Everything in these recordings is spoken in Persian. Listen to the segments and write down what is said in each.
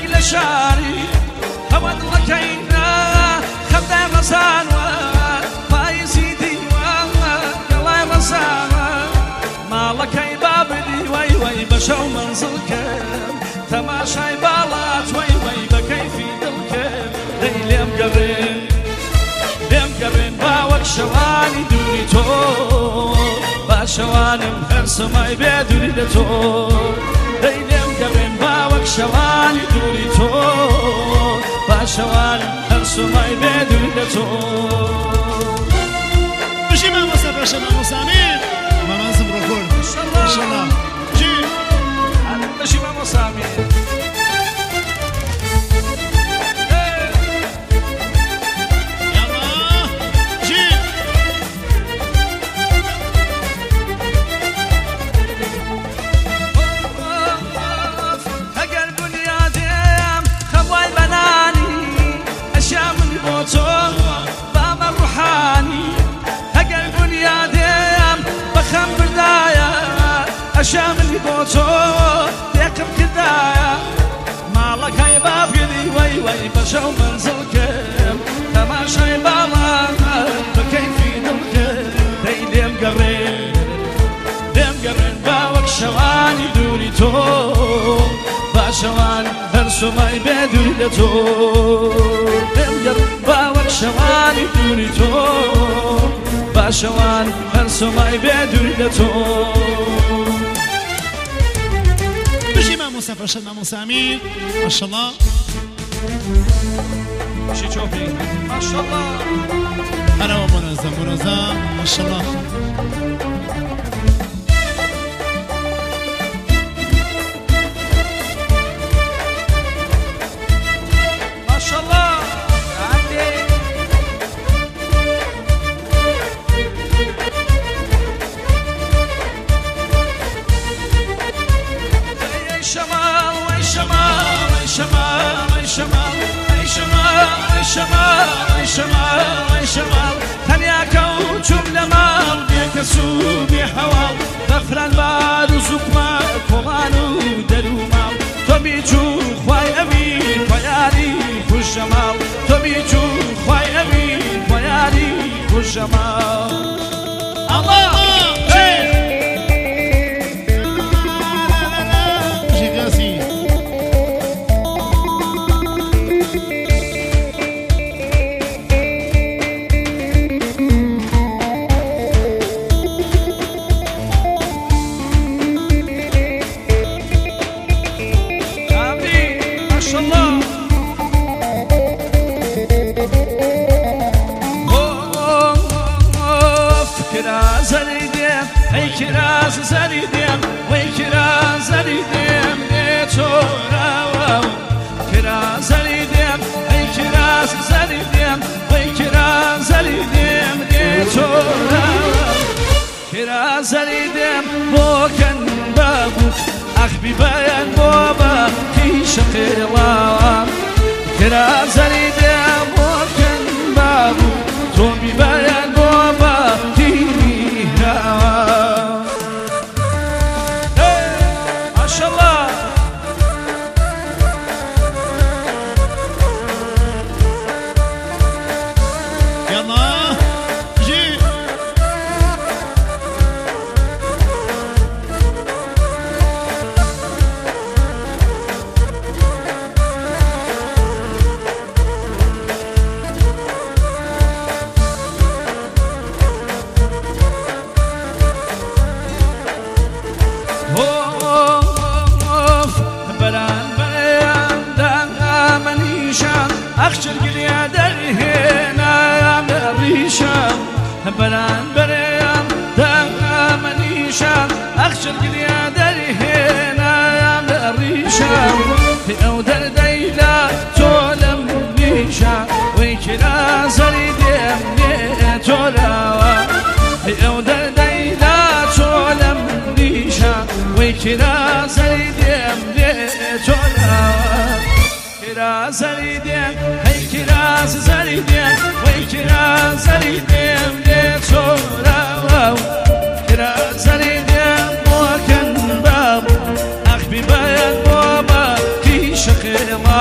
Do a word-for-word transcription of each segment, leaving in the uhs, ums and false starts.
دەیل شاری هەوە دڵەکەینا خەمدای ڕەزانوە پاییزی دیوە گەڵای ڕەزانوە ماڵەکەی بابدی وەی وەی بە شەو مەنزڵ کرد تەماشای باڵات وەی وەی بە کەیفی دڵ کرد دەی لێم گەڕێن لێم گەڕێن باوەک شەوانی دووری تۆ باشەوانم هەر سەمای بێ دووری لە تۆ دەی لێم گەڕێن باوەک شەوانی دووری تۆ باشەوانم هەر سەمای بێ دووری لە تۆ بشی مامۆستا باشە مامۆسامیر مامانزم ڕۆکۆر ئینشەڵڵا جی بشی مامۆسامیر شاملی بۆ تۆ دێکم کردایە ماڵەکەی بابگری وەی وەی بە شەو مەنزڵ کرد تەماشای باڵان بە کەیفی دڵ کرد دەی لێم گەڕێن لێم گەڕێن باوەک شەوانی دووری تۆ باشەوان هەر سومای بێ دووری لە تۆ لێم گەڕێن باوەک شەوانی دووری تۆ باشەوان هەر سومای بێ دووری لە تۆ مامۆستا باشە مامۆسامیر ماشەڵڵا بشی چۆپی ماشەڵڵا هەرەوە مۆنەزەم مۆنەزەم ماشەڵڵا ماشەڵڵا شمال وي شمال وي شمال وي شمال وي شمال وي شمال وي شمال وي شمال تنيا كوچوم لمال بيكسو بحوال غفران بارو زكما كوانو درومال تبيجو خواي أمين خيالي والجمال تبيجو خواي أمين خيالي والجمال الله ای کراز زریدیم وی کراز زریدیم نه تو راو کراز زریدیم ای کراز زریدیم وی کراز زریدیم نه تو راو کراز زریدیم بوکن بابوک اخ بی بیان بابا کیش قیلام کراز زریدیم بوکن بابوک تو بی بیان بابا أخشر قليا درهنا يا مريشام بران بريام دامنيشام أخشر قليا درهنا يا مريشام في أودر ديلا تولم نيشام ويكرا زريديم نيتولا في أودر ديلا تولم نيشام ويكرا زريديم نيتولا كراز زريدين هي كراز زريدين وي كراز زريدين ليتورا كراز زريدين موكن باب أخبي بيان بابا كي شخيما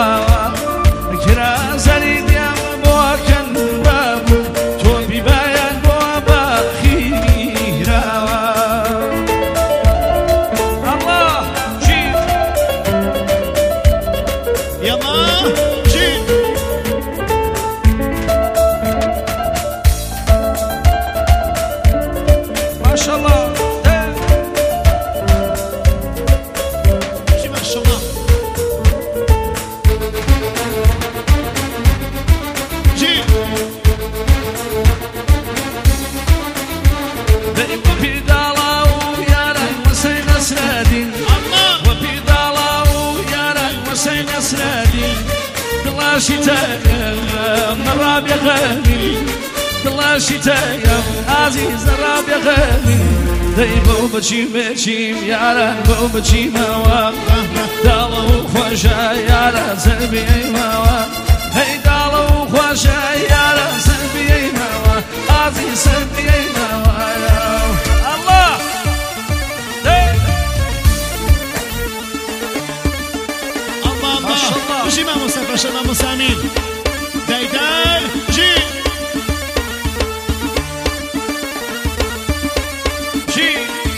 دڵەشی تەیە ڕابێغەمی دڵەشی تەیە ئازیزە ڕابێغەمی دەی بۆ بچیم بچیم یاران بۆ بچیمەوە داڵە و خۆشە یارە سەربیەیمەوە هەی داڵە و خۆشە یارە سەربیەیمەوە ئازی سەربیەیمەوە الله جي ماموسا باشا ماموسا امين دايدار جي جي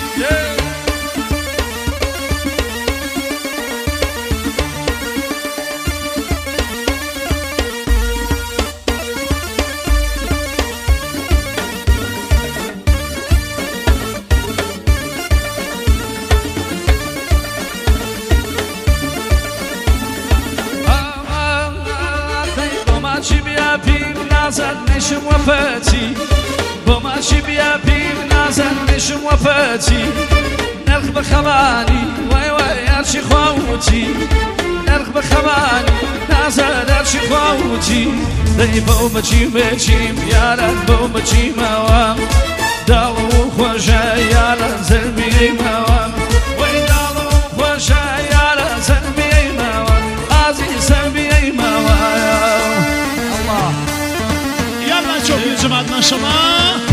نازل نشم وفاتي بما شبيا بيم نازل نشم وفاتي نرخ بخواني واي واي ارشي خواوتي نرخ بخواني نازل ارشي خواوتي داي بو بچيم بچيم ياران بو بچيم اوام دالو خوشا ياران زربي موام واي دالو خوشا ياران زربي موام ازي زربي موام الله شوف يا جماعة ما شاء الله